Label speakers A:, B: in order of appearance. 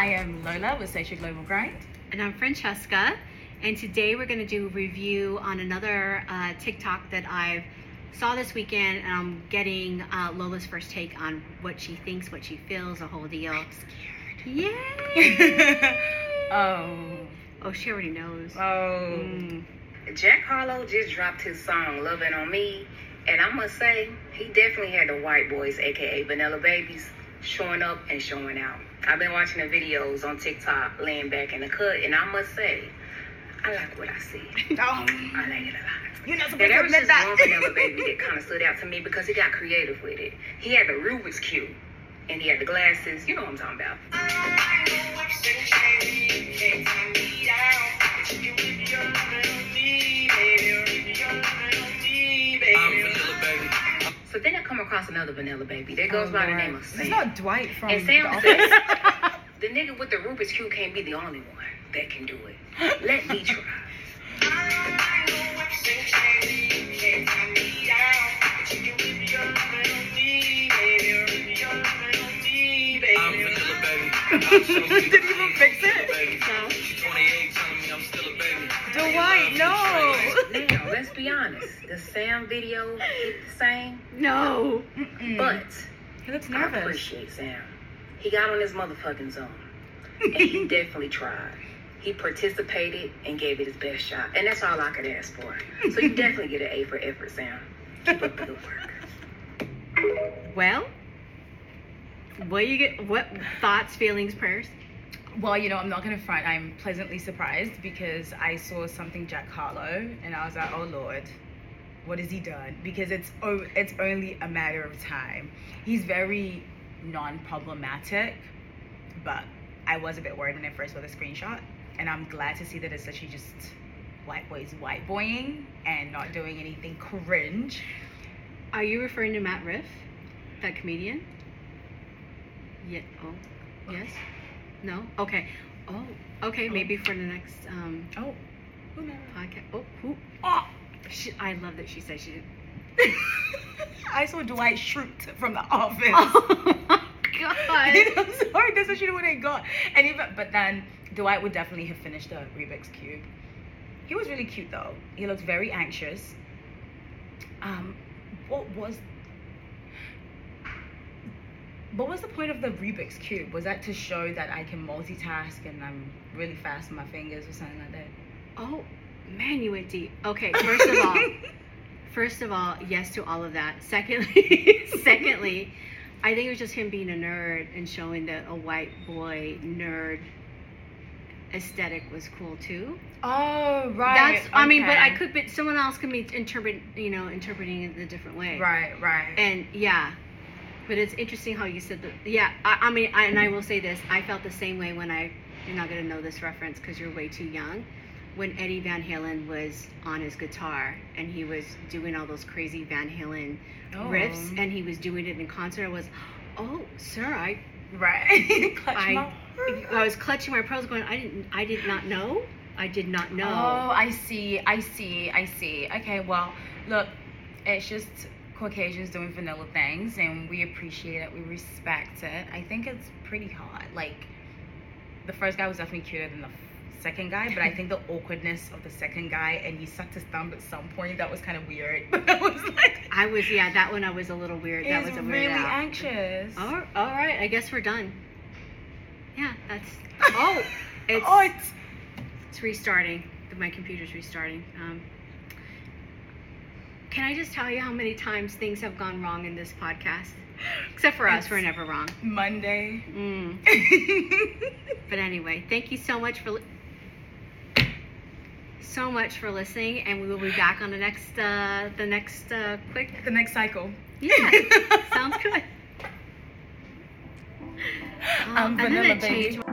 A: I am Lola with Sacred Global Grind.
B: And I'm Francesca. And today we're going to do a review on another TikTok that I saw this weekend. And I'm getting Lola's first take on what she thinks, what she feels, the whole deal.
A: I'm scared.
B: Yay!
A: Oh,
B: she already knows.
C: Jack Harlow just dropped his song Lovin' on Me, and I must say, he definitely had the white boys, aka Vanilla Babies, showing up and showing out. I've been watching the videos on TikTok, laying back in the cut, and I must say, I like what I see. I like it a lot.
A: You're not
C: Now,
A: supposed
C: there
A: to
C: was
A: admit
C: just
A: that.
C: one Vanilla Baby that kind of stood out to me because he got creative with it. He had the Rubik's Cube, and he had the glasses. You know what I'm talking about. So then I come across another Vanilla Baby. That goes by the name of Sam.
A: It's not Dwight from
C: And
A: The
C: Sam
A: Office.
C: says, the nigga with the Rubik's Cube can't be the only one that can do it. Let me try.
A: Did he even fix it? Dwight, no.
C: Now, let's be honest. The Sam video hit the same,
B: No.
C: but
A: He looks
C: I
A: nervous.
C: appreciate Sam. He got on his motherfucking zone, and he definitely tried. He participated and gave it his best shot, and that's all I could ask for. So you definitely get an A for effort, Sam. Keep up the good work.
B: Well, what thoughts, feelings, prayers?
A: Well, you know, I'm not going to front. I'm pleasantly surprised because I saw something Jack Harlow and I was like, oh Lord, what has he done? Because it's only a matter of time. He's very non-problematic, but I was a bit worried when I first saw the screenshot, and I'm glad to see that it's actually just white boys white boying and not doing anything cringe.
B: Are you referring to Matt Riff, that comedian? Yeah. Oh, yes. No. Okay. Oh, okay. Maybe for the next
A: Oh, who knows?
B: podcast. Oh, who? Oh, I love that she said she did.
A: I saw Dwight Schrute from The Office.
B: Oh my god.
A: I'm sorry, that's actually what I got. And but then Dwight would definitely have finished the Rubik's Cube. He was really cute though. He looked very anxious. What was the point of the Rubik's Cube? Was that to show that I can multitask and I'm really fast with my fingers or something like that?
B: Oh man, you went deep. Okay, first of all, yes to all of that. Secondly, I think it was just him being a nerd and showing that a white boy nerd aesthetic was cool too.
A: Oh, right.
B: That's I mean, but I could be someone else can be interpreting it a different way.
A: Right.
B: And yeah. But it's interesting how you said that. Yeah, I will say this. I felt the same way when you're not going to know this reference because you're way too young. When Eddie Van Halen was on his guitar and he was doing all those crazy Van Halen riffs and he was doing it in concert, I was, oh, sir, I was clutching my pearls going, I did not know. I did not know.
A: Oh, I see. Okay, well, look, it's just Caucasians doing vanilla things and we appreciate it, we respect it. I think it's pretty hot. Like, the first guy was definitely cuter than the second guy, but I think the awkwardness of the second guy, and he sucked his thumb at some point, that was kind of weird. But I was like,
B: that one I was a little weird. That was a weird
A: really
B: out.
A: anxious.
B: All right, I guess we're done. Yeah, that's it's restarting. My computer's restarting. Can I just tell you how many times things have gone wrong in this podcast? Except for us, we're never wrong.
A: Monday.
B: But anyway, thank you so much for listening, and we will be back on the next
A: cycle.
B: Yeah, sounds good.
A: I'm Vanilla Baby.